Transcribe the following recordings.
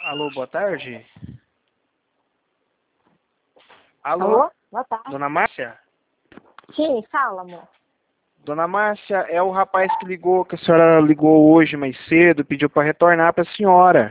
Alô, boa tarde. Alô, Alô? Boa tarde. dona Márcia? Sim, fala, amor. Dona Márcia, é o rapaz que ligou, que a senhora ligou hoje mais cedo, pediu para retornar para a senhora.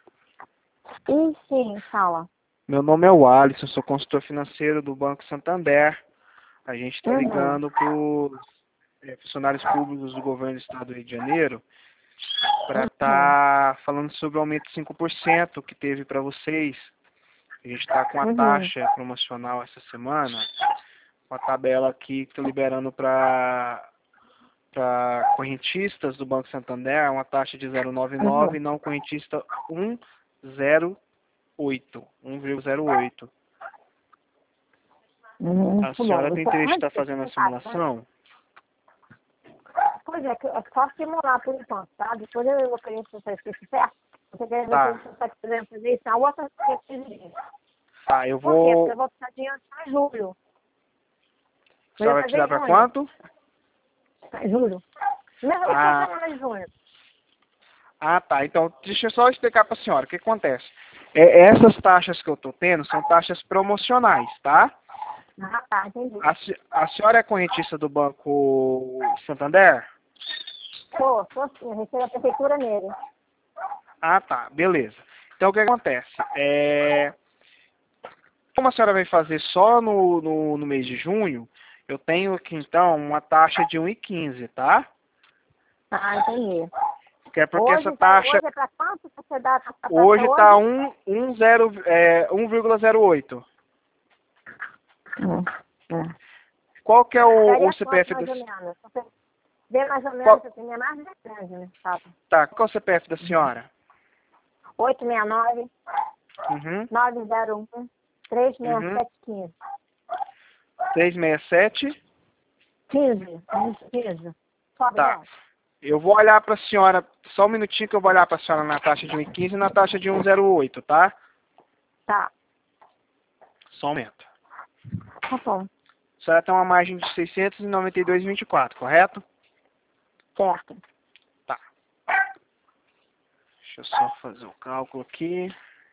Sim, fala. Meu nome é o Alisson, sou consultor financeiro do Banco Santander. A gente está Uhum. ligando para os funcionários públicos do governo do estado do Rio de Janeiro para estar falando sobre o aumento de 5% que teve para vocês. A gente está com a taxa promocional essa semana, uma tabela aqui que estou liberando para correntistas do Banco Santander, uma taxa de 0,99 e não correntista 1,08. A senhora tem interesse em estar fazendo a simulação? Pois é, que é só simular por enquanto, tá? Depois eu vou querer se você fizer certo. Você quer ver se você está podendo fazer isso na outra dia. Tá, eu Por quê? vou... Porque eu vou precisar de dinheiro para julho. A senhora vai precisar para quanto? Para julho. Mesmo Ah. semana de junho. Ah, tá. Então, deixa eu só explicar para a senhora o que acontece. Essas taxas que eu estou tendo são taxas promocionais, tá? Ah, tá, entendi. A senhora é correntista do Banco Santander? Sou sim, eu recebo a prefeitura nele. Ah, tá. Beleza. Então, o que acontece? Como a senhora vai fazer só no mês de junho, eu tenho aqui, então, uma taxa de 1,15, tá? Ah, entendi. Que é porque Hoje, essa taxa... hoje é para quanto você dá a taxa Hoje hoje? está 1,08. Qual que é o CPF da... Mais ou menos. Você vê mais ou menos, assim, é mais grande, né? Tá, qual é o CPF da senhora? 869 Uhum. 901 36715. 367? 15. Sobe, Tá. não. Eu vou olhar para a senhora, só um minutinho que eu vou olhar para a senhora na taxa de 1,15 e na taxa de 1,08, tá? Tá. Só um momento. Tá bom. A senhora tem uma margem de 692,24, correto? Certo. Tá. Deixa eu só fazer o cálculo aqui.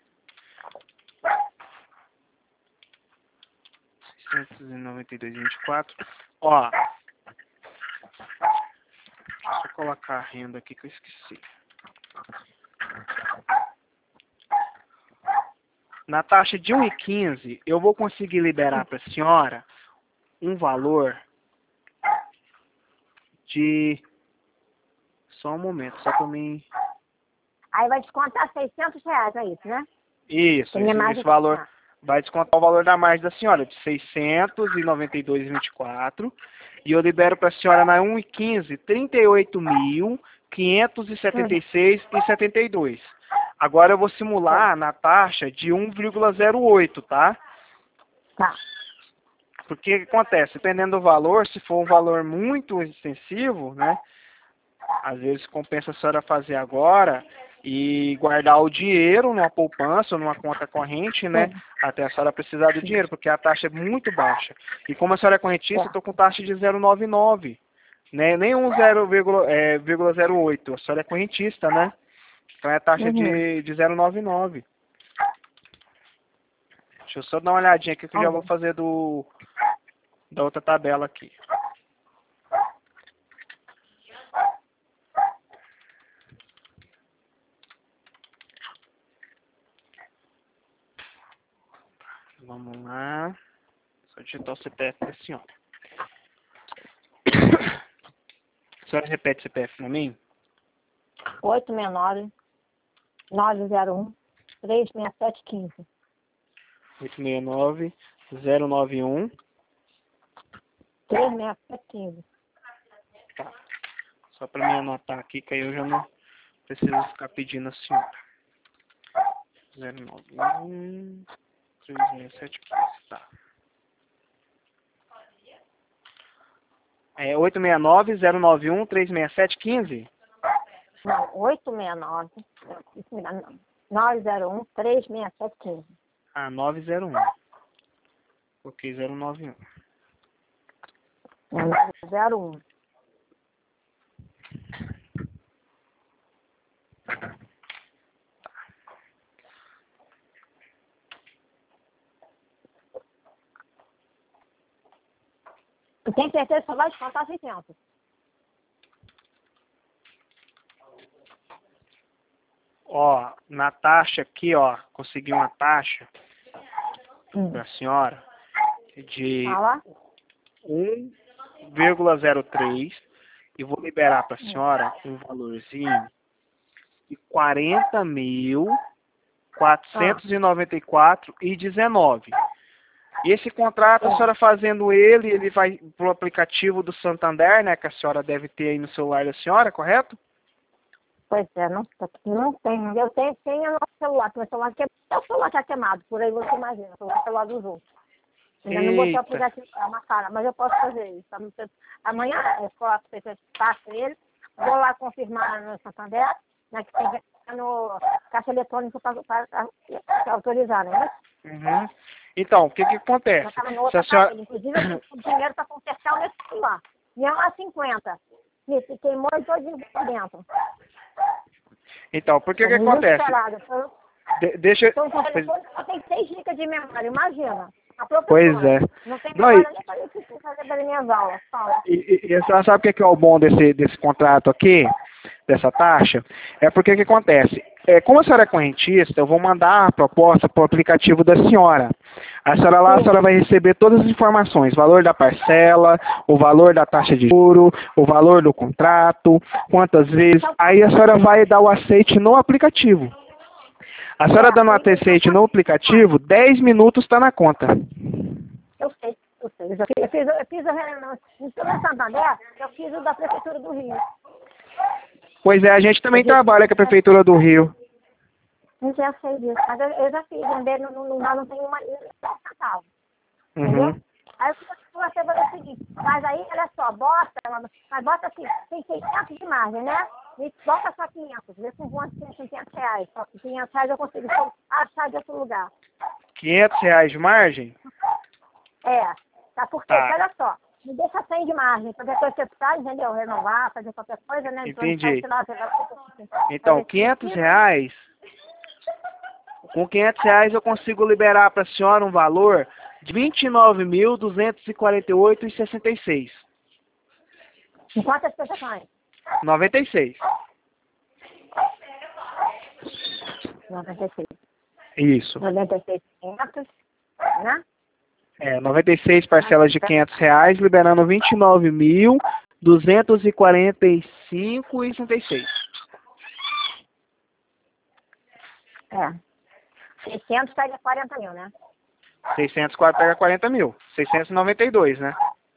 692,24. Ó. Deixa eu colocar a renda aqui que eu esqueci. Na taxa de 1,15, eu vou conseguir liberar para a senhora um valor de... Só um momento, só para mim... Aí vai descontar R$600, é isso, né? Isso, esse valor vai descontar o valor da margem da senhora, de 692,24. E eu libero para a senhora na 1,15, R$ 38.576,72. Agora eu vou simular na taxa de 1,08, tá? Tá. Porque o que acontece? Dependendo do valor, se for um valor muito extensivo, né? Às vezes compensa a senhora fazer agora e guardar o dinheiro numa poupança ou numa conta corrente, né? Até a senhora precisar do dinheiro, porque a taxa é muito baixa. E como a senhora é correntista, eu estou com taxa de 0,99, né? Nem 0,08. A senhora é correntista, né? Então é a taxa de 0,99. Deixa eu só dar uma olhadinha aqui que eu já vou fazer da outra tabela aqui. Vamos lá. Só digitar o CPF da senhora. A senhora repete o CPF para mim? 869 901 36715. 869 091 36715. Tá. Só para me anotar aqui, que aí eu já não preciso ficar pedindo a senhora. 091 36715. Tá. 869 091 36715? Não, 869 901 36715. Ah, 901. Coloquei 091. 01. Eu tenho certeza que só vai descontar 600. Ó, na taxa aqui, ó, consegui uma taxa para a senhora de Fala. 1,03 e vou liberar para a senhora um valorzinho de 40.494,19. E esse contrato, a senhora fazendo ele vai pro aplicativo do Santander, né, que a senhora deve ter aí no celular da senhora, correto? Pois é, não tenho. Eu tenho no celular, porque o celular tá queimado, por aí você imagina, o celular dos outros. Ainda não botei o Eita. aplicativo, é uma cara, mas eu posso fazer isso. Tá? Amanhã eu coloco o passo ele, vou lá confirmar no Santander, né, que tem que estar no caixa eletrônico para autorizar, né? Uhum. Então, o que acontece? Já tava no Se outro a senhora... aparelho. Inclusive, eu tenho dinheiro para consertar o meu celular. E é uma 50. Se queimou e todinho por dentro. Então, por que Tô muito acontece? desesperada. Deixa... Então, o telefone só tem 6 GB de memória, imagina. A professora Pois é. não tem Não, memória nem para eu fazer das minhas aulas. Fala. e a senhora sabe o que é o bom desse contrato aqui, dessa taxa? É porque o que acontece? Como a senhora é correntista, eu vou mandar a proposta para o aplicativo da senhora. A senhora lá, a senhora vai receber todas as informações, valor da parcela, o valor da taxa de juro, o valor do contrato, quantas vezes. Aí a senhora vai dar o aceite no aplicativo. A senhora dando o aceite no aplicativo, 10 minutos está na conta. Eu sei. Eu fiz a reunião. No Santander, eu fiz o da Prefeitura do Rio. Pois é, a gente também trabalha com a Prefeitura do Rio. Eu já sei disso, mas eu já fiz. Não tem uma centavo. Entendeu? Uhum. Aí você vai fazer o seguinte, mas aí, olha só, bota assim, tem 600 de margem, né? E bota só 500, vê se vão assim, 500 reais. Só que 500 reais eu consigo achar de outro lugar. R$ 500 de margem? Tá? Porque, Tá. olha só, me deixa 100 de margem, qualquer coisa que você faz, entendeu? Renovar, fazer qualquer coisa, né? Entendi. Fazer Então, R$ 500, com R$ 500 eu consigo liberar para a senhora um valor de R$ 29.248,66. em quantas prestações? 96. 96. Isso. 96,500, né? 96 parcelas de R$ 500, liberando R$ 29.245,66. 600 pega 40 mil, né? 600 pega 40 mil. 692, né?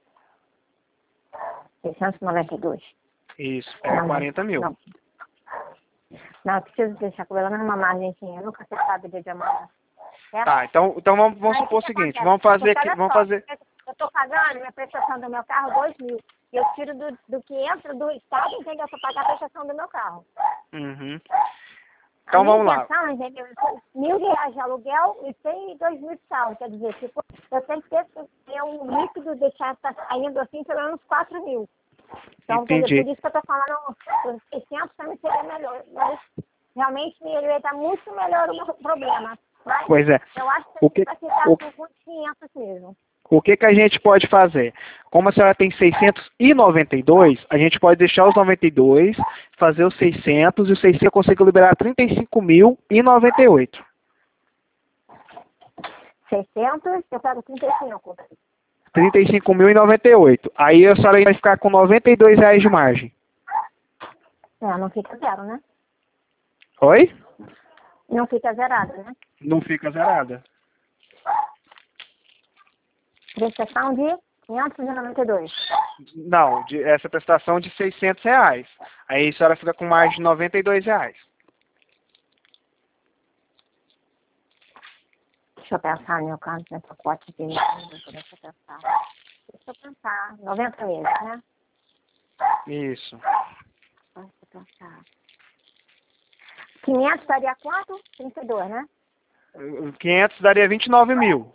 692. Isso, pega 40 mil. Não, eu preciso deixar com ela numa margenzinha. Nunca você sabe dia de amanhã. Certo? Tá, então vamos supor o seguinte, vamos fazer. Eu estou pagando minha prestação do meu carro 2 mil. E eu tiro do que entra do Estado, entendeu? Para pagar a prestação do meu carro. Uhum. Então vamos lá. Entendeu? R$ 1.000 de aluguel e tem 2 mil de saldo. Quer dizer, tipo, eu tenho que ter um líquido, deixar saindo assim pelo menos 4 mil. Então, Entendi. por isso que eu estou falando, 600 também seria melhor. Mas realmente ele vai estar muito melhor o meu problema. Mas Pois é. eu acho que vai ficar com 500 mesmo. O que a gente pode fazer? Como a senhora tem 692, a gente pode deixar os 92, fazer os 600, e os 600 eu consigo liberar 35.098. 600, eu pego 35. 35.098. Aí a senhora vai ficar com R$ 92 de margem. Não fica zero, né? Oi? Não fica zerado, né? Não fica zerada. Prestação de 592. Não, essa prestação de R$ 600. Aí a senhora fica com margem de R$ 92. Deixa eu pensar no meu caso, no pacote de... Deixa eu pensar. 90 meses, né? Isso. Deixa eu pensar. 500 daria quanto? 32, né? 500 daria 29 mil.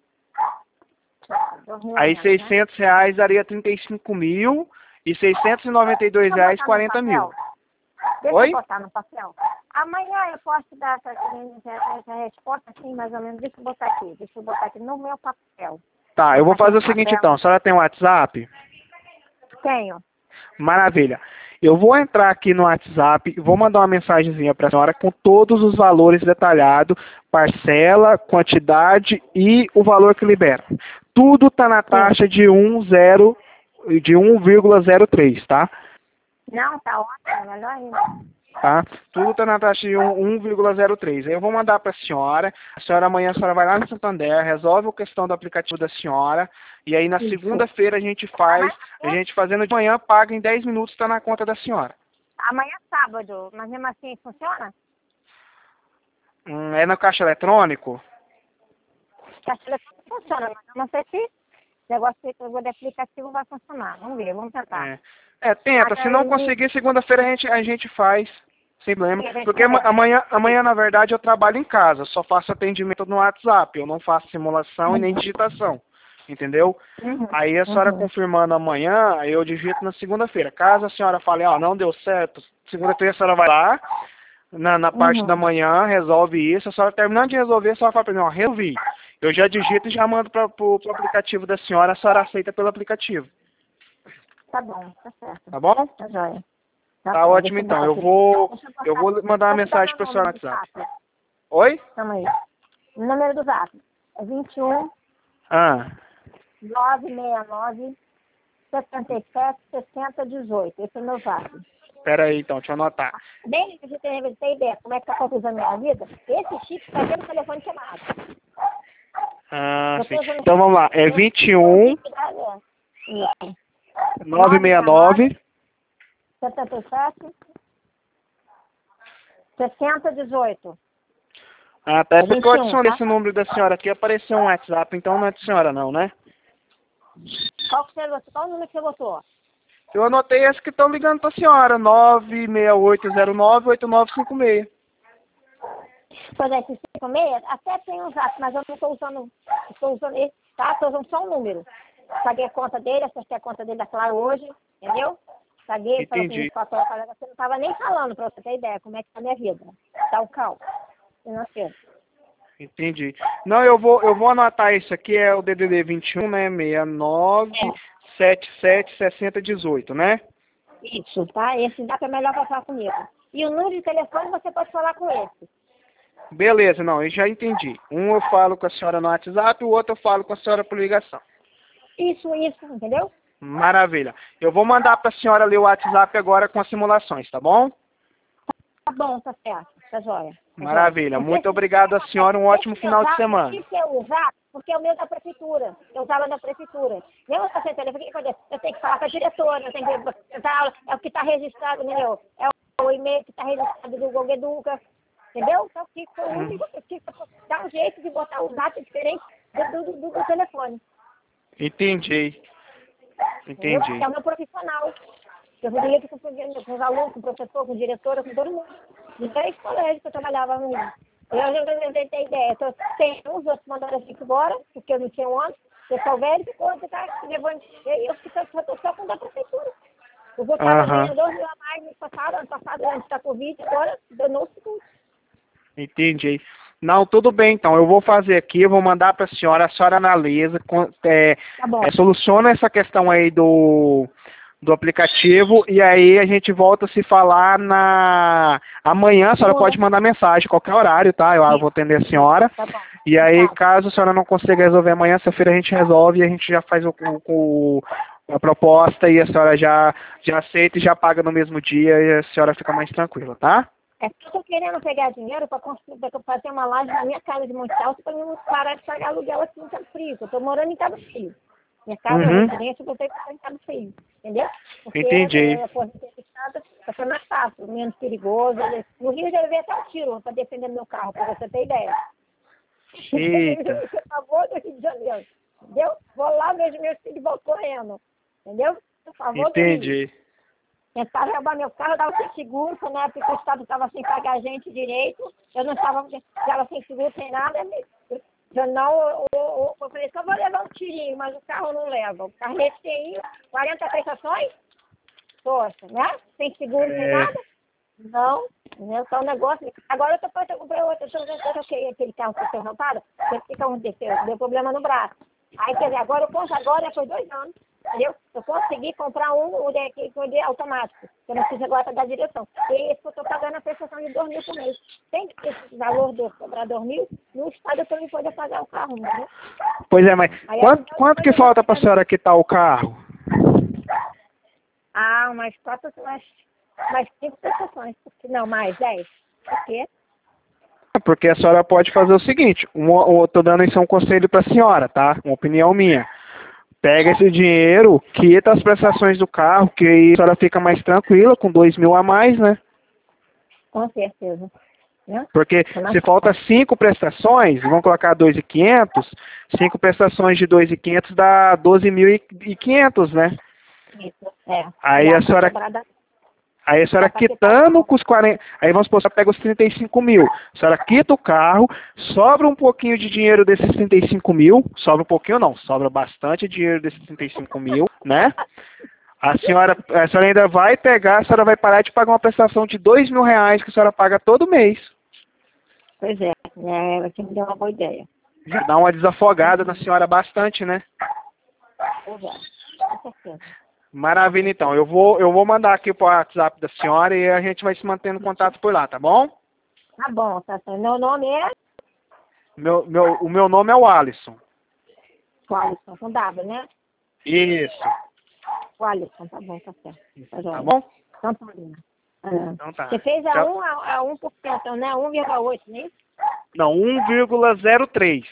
Aí R$ 600 daria 35 mil e R$ 692 40 mil. Deixa Oi? eu botar no papel. Amanhã eu posso dar essa resposta assim, mais ou menos. Deixa eu botar aqui no meu papel. Tá, eu vou fazer o seguinte então. A senhora tem um WhatsApp? Tenho. Maravilha. Eu vou entrar aqui no WhatsApp e vou mandar uma mensagenzinha para a senhora com todos os valores detalhados, parcela, quantidade e o valor que libera. Tudo está na taxa de 1,03, tá? Não, tá ótimo, melhor ainda. Tá? Tudo está na taxa de 1,03. Aí eu vou mandar para a senhora amanhã a senhora vai lá no Santander, resolve a questão do aplicativo da senhora, e aí na segunda-feira a gente fazendo de manhã, paga em 10 minutos, está na conta da senhora. Amanhã é sábado, mas mesmo assim funciona? É no caixa eletrônico? Caixa eletrônica funciona, mas eu não sei se o negócio de aplicativo vai funcionar. Vamos ver, vamos tentar. Tenta. Se não conseguir, segunda-feira a gente faz. Sem problema. Porque amanhã, na verdade, eu trabalho em casa. Só faço atendimento no WhatsApp. Eu não faço simulação e nem digitação. Entendeu? Aí a senhora confirmando amanhã, aí eu digito na segunda-feira. Caso a senhora fale, não deu certo, segunda-feira a senhora vai lá, na parte da manhã, resolve isso. A senhora terminando de resolver, a senhora fala para mim, resolvi. Eu já digito e já mando para o aplicativo da senhora, a senhora aceita pelo aplicativo. Tá bom, tá certo. Tá bom? Tá jóia. Tá ótimo então. Eu vou mandar uma mensagem para o senhor no WhatsApp. Oi? Tamo aí. O número do zap é 21 969 77 60 18. Esse é o meu zap. Espera aí então, deixa eu anotar. Bem, você tem ideia como é que tá confusando a minha vida? Esse chip tá dentro do telefone chamado. Sim. Então vamos lá. É 21 969 77 60 18. Até porque eu adicionei esse número da senhora aqui, apareceu um WhatsApp, então não é de senhora não, né? Qual o número que você botou? Eu anotei esse que estão ligando para a senhora, 96809-8956. Pois é, esse 56, até tem um zap, mas eu não estou usando esse, tá? Estou usando só um número. Paguei a conta dele, acertei a conta dele da Claro hoje, entendeu? Paguei, falei assim, você não estava nem falando, para você ter ideia, como é que tá a minha vida. Tá o caos financeiro. Entendi. Não, eu vou anotar isso aqui, é o DDD 21, né? 69 77 60 18, né? Isso, tá? Esse zap é melhor para falar comigo. E o número de telefone você pode falar com esse. Beleza, não, eu já entendi. Um eu falo com a senhora no WhatsApp, o outro eu falo com a senhora por ligação. Isso, entendeu? Maravilha. Eu vou mandar para a senhora ler o WhatsApp agora com as simulações, tá bom? Tá bom, tá certo. Tá jóia. Maravilha. Muito obrigado a senhora. Um ótimo final de semana. Isso eu usar, porque é o meu da prefeitura. Eu usava da prefeitura. Eu não sei telefone, eu tenho que falar com a diretora, eu tenho que é o que está registrado, entendeu? É o e-mail que está registrado do Google Educa. Entendeu? Então fica dá um jeito de botar o zap diferente do telefone. Entendi. É o meu profissional. Eu ligo com os alunos, com o professor, com o diretor, com todo mundo. De 3 colégios que eu trabalhava no Rio. Eu já inventei ideia. Tem uns outros mandaram assim embora, porque eu não tinha um ano. O pessoal velho ficou, levando. Eu estou só com da prefeitura. Eu vou estar ganhando 2 mil a mais no ano passado, antes da Covid, agora danou-se tudo. Entendi. Não, tudo bem, então. Eu vou fazer aqui, eu vou mandar para a senhora analisa, soluciona essa questão aí do aplicativo e aí a gente volta a se falar amanhã. A senhora pode mandar mensagem, qualquer horário, tá? Eu vou atender a senhora. Tá bom. E aí, caso a senhora não consiga resolver amanhã, sexta-feira a gente resolve e a gente já faz a proposta e a senhora já aceita e já paga no mesmo dia e a senhora fica mais tranquila, tá? É que eu estou querendo pegar dinheiro para fazer uma laje na minha casa de Monte Alto para não parar de pagar aluguel aqui em Cabo Frio. Eu estou morando em Cabo Frio. Minha casa, residência, eu vou ter que ficar em Cabo Frio. Entendeu? Porque entendi. Vai ser mais fácil, menos perigoso. No Rio eu já levei até um tiro para defender meu carro, para você ter ideia. Eita. Por favor, do Rio de Janeiro. Entendeu? Vou lá, vejo meus filhos correndo. Entendeu? Por favor, entendi. Tentaram roubar meu carro, eu dava sem seguro, na época o Estado estava sem pagar a gente direito, eu não estava sem seguro, sem nada, eu falei, só vou levar um tirinho, mas o carro não leva. O carro nesse tem 40 prestações, poxa, né? Sem seguro, sem nada. Não, né? Só um negócio. Agora eu comprei outro, eu troquei aquele carro que foi roubado, porque deu problema no braço. Aí, quer dizer, agora foi 2 anos, entendeu? Eu consegui comprar um de automático, que eu não preciso agora da direção. E esse que eu estou pagando a prestação de 2 mil por mês. Tem esse valor de cobrar 2 mil, no estado eu também posso pagar o carro, entendeu? Pois é, mas Aí, quanto que falta para a senhora quitar o carro? mais 5 prestações. Não, mais 10. Por quê? Porque a senhora pode fazer o seguinte, eu tô dando isso um conselho para a senhora, tá? Uma opinião minha. Pega esse dinheiro, quita as prestações do carro, que aí a senhora fica mais tranquila, com 2 mil a mais, né? Com certeza. Né? Porque se falta 5 prestações, vamos colocar 2.500, 5 prestações de 2.500 dá 12.500, né? Isso, é. Aí a senhora quitando com os 40, aí vamos supor, a senhora pega os 35 mil, a senhora quita o carro, sobra um pouquinho de dinheiro desses 35 mil, sobra um pouquinho não, sobra bastante dinheiro desses 35 mil, né? A senhora ainda vai pegar, a senhora vai parar de pagar uma prestação de 2 mil reais que a senhora paga todo mês. Pois é, você me deu uma boa ideia. Já dá uma desafogada na senhora bastante, né? Pois é, com certeza. Maravilha, então. Eu vou mandar aqui pro WhatsApp da senhora e a gente vai se mantendo em contato por lá, tá bom? Tá bom, tá certo. Meu nome é? O meu nome é o Alisson. O Alisson, com W, né? Isso. O Alisson, tá bom, tá certo. Tá bom? Então, tá bom. Então tá. Você fez a 1%, né? 1,8, não é isso? Não, 1,03.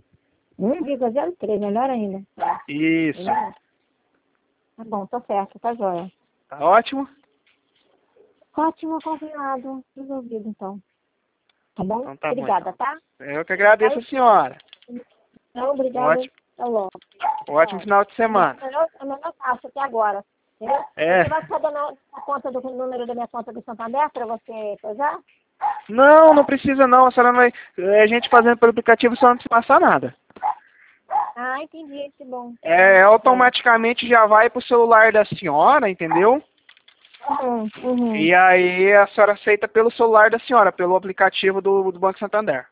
1,03, melhor ainda. Isso. Tá bom, tá certo, tá joia. Tá ótimo? Ótimo, confirmado. Resolvido, então. Tá bom? Então tá Obrigada, bom, então. tá? Eu que agradeço a senhora. Não, obrigada. Tá logo. Ótimo final de semana. É o menor taxa até agora. Entendeu? É. Você vai ficar dando a conta do número da minha conta do Santander para você coisar? Não precisa não. A senhora não vai. A gente fazendo pelo aplicativo, só não precisa passar nada. Ah, entendi, que bom. Automaticamente já vai pro celular da senhora, entendeu? Uhum. E aí a senhora aceita pelo celular da senhora, pelo aplicativo do Banco Santander.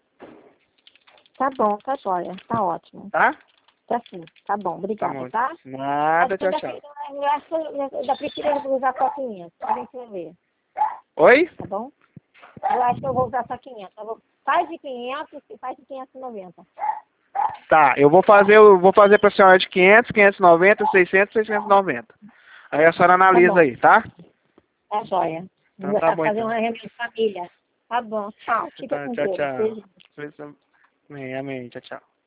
Tá bom, tá joia. Tá ótimo. Tá? Tá sim. Tá bom, obrigada, tá? Nada, tchau, tchau. Eu acho que da Priscila eu vou usar só 500, pra gente ver. Oi? Tá bom? Eu acho que eu vou usar só 500. Faz de 500 e faz de 590. Tá, eu vou fazer pra senhora de 500, 590, 600, 690. Aí a senhora analisa aí, tá? Tá joia. Então Vou tá bom, fazer então. uma reunião de família. Tá bom, tchau. Fica Tá, com tchau, Deus. tchau. Beijo. Amém, amém, tchau, tchau.